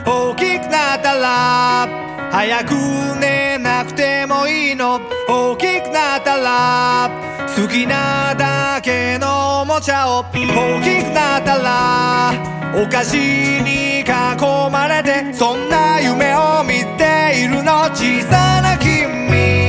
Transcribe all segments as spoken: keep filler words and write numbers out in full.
大きくなったら早く寝なくてもいいの。大きくなったら好きなだけのおもちゃを。大きくなったらお菓子に囲まれてそんな夢を見ているの。小さな君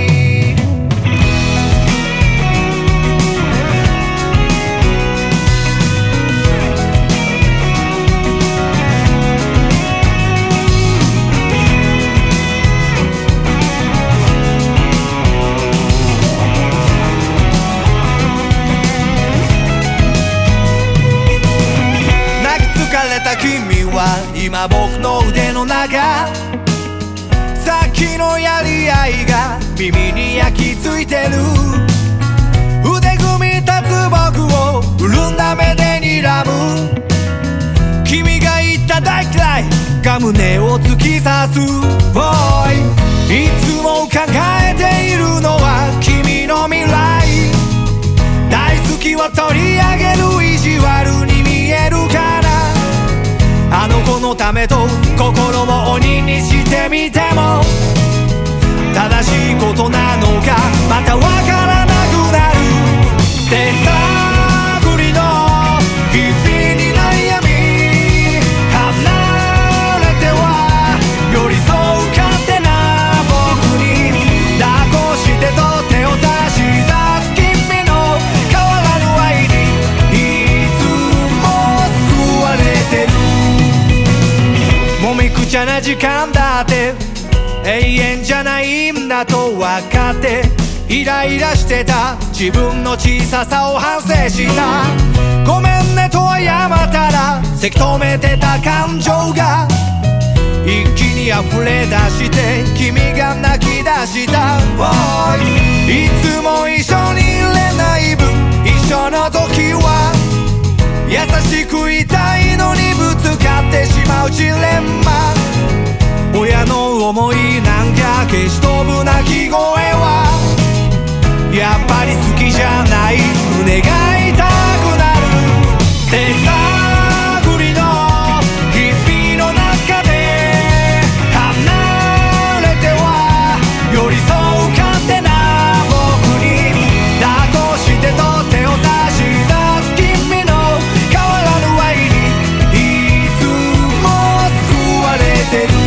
疲れた君は今僕の腕の中、さっきのやり合いが耳に焼き付いてる。腕組み立つ僕を潤んだ目で睨む。君が言った大嫌いが胸を突き刺す。おい、いつも考えているのは君の未来。大好きを取り上げる意地悪に見えるから、あの子のためと心を鬼にしてみても正しいことなのかまたわからなくなる。手探りの日々に悩み離れては寄り添う勝手な僕に抱っこしてと手を差し出す君の変わらぬ愛にいつも救われてる。もみくちゃな時間だって永遠じゃないんだと分かってイライラしてた自分の小ささを反省した。ごめんねと謝ったらせき止めてた感情が一気に溢れ出して君が泣き出した。おい、いつも一緒にいれない分一緒の時は優しくいたいのにぶつかってしまうジレンマ。親の思いなんか消し飛ぶ泣き声はやっぱり好きじゃない。胸が痛くなる。手探りの日々の中で離れては寄り添う勝手な僕に抱っこしてと手を差し出す君の変わらぬ愛にいつも救われてる。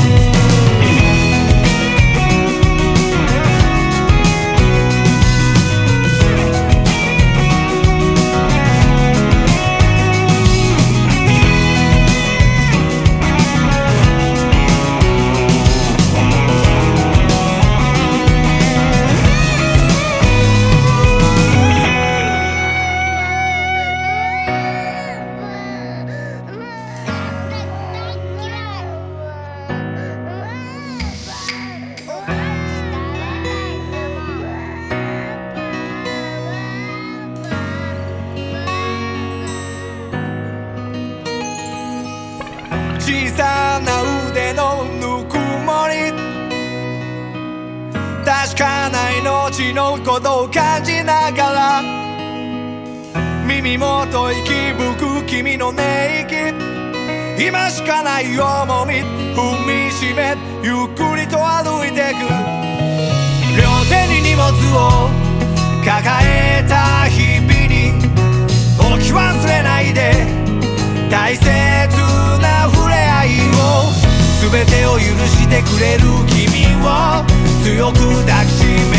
小さな腕のぬくもり確かな命のことを感じながら耳元息吹く君の寝息今しかない重み踏みしめゆっくりと歩いてく。両手に荷物を抱えた日々に置き忘れないで大切な触れ合いを全てを許してくれる君を強く抱きしめ